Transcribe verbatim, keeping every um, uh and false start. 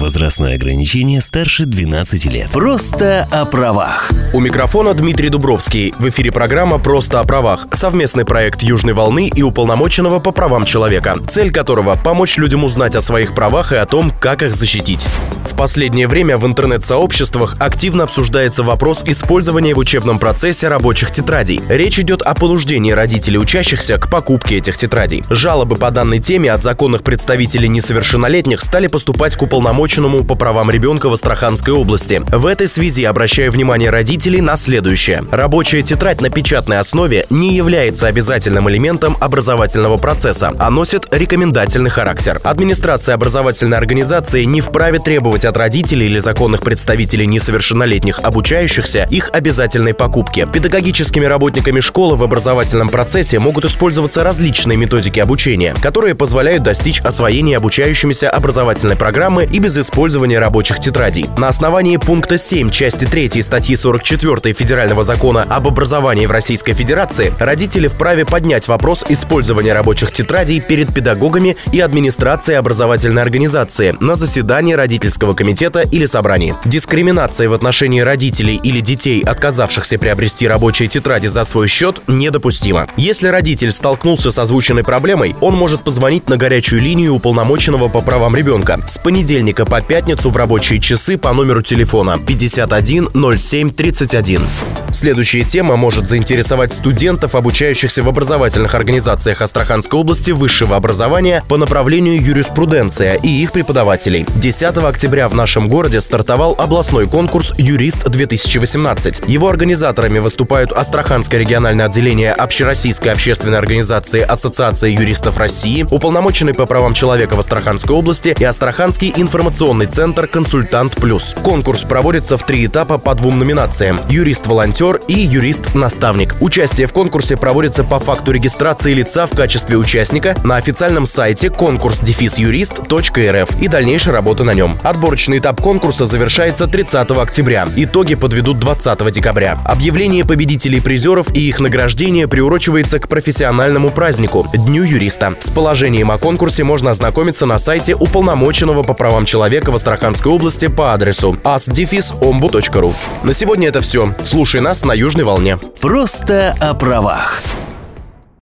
Возрастное ограничение старше двенадцати лет. Просто о правах. У микрофона Дмитрий Дубровский. В эфире программа «Просто о правах». Совместный проект «Южной волны» и уполномоченного по правам человека, цель которого – помочь людям узнать о своих правах и о том, как их защитить. В последнее время в интернет-сообществах активно обсуждается вопрос использования в учебном процессе рабочих тетрадей. Речь идет о понуждении родителей учащихся к покупке этих тетрадей. Жалобы по данной теме от законных представителей несовершеннолетних стали поступать к уполномоченному по правам ребенка в Астраханской области. В этой связи обращаю внимание родителей на следующее. Рабочая тетрадь на печатной основе не является обязательным элементом образовательного процесса, а носит рекомендательный характер. Администрация образовательной организации не вправе требовать от родителей или законных представителей несовершеннолетних обучающихся их обязательной покупки. Педагогическими работниками школы в образовательном процессе могут использоваться различные методики обучения, которые позволяют достичь освоения обучающимися образовательной программы и без использования рабочих тетрадей. На основании пункта семь части третьей статьи сорок четыре Федерального закона об образовании в Российской Федерации родители вправе поднять вопрос использования рабочих тетрадей перед педагогами и администрацией образовательной организации на заседании родительского комитета или собрании. Дискриминация в отношении родителей или детей, отказавшихся приобрести рабочие тетради за свой счет, недопустима. Если родитель столкнулся с озвученной проблемой, он может позвонить на горячую линию уполномоченного по правам ребенка с понедельника по пятницу в рабочие часы по номеру телефона пятьдесят один ноль семь тридцать один. Следующая тема может заинтересовать студентов, обучающихся в образовательных организациях Астраханской области высшего образования по направлению юриспруденция и их преподавателей. десятого октября в нашем городе стартовал областной конкурс «Юрист-две тысячи восемнадцать». Его организаторами выступают Астраханское региональное отделение Общероссийской общественной организации Ассоциации юристов России, уполномоченный по правам человека в Астраханской области и Астраханский информационный центр «Консультант Плюс». Конкурс проводится в три этапа по двум номинациям – юрист-волонтер и юрист-наставник. Участие в конкурсе проводится по факту регистрации лица в качестве участника на официальном сайте конкурс юрист точка эр эф и дальнейшей работы на нем. Отборочный этап конкурса завершается тридцатого октября. Итоги подведут двадцатого декабря. Объявление победителей и призеров и их награждение приурочивается к профессиональному празднику – Дню юриста. С положением о конкурсе можно ознакомиться на сайте уполномоченного по правам человека в Астраханской области по адресу ас дефис омбу точка ру. На сегодня это все. Слушай нас на Южной волне. Просто о правах.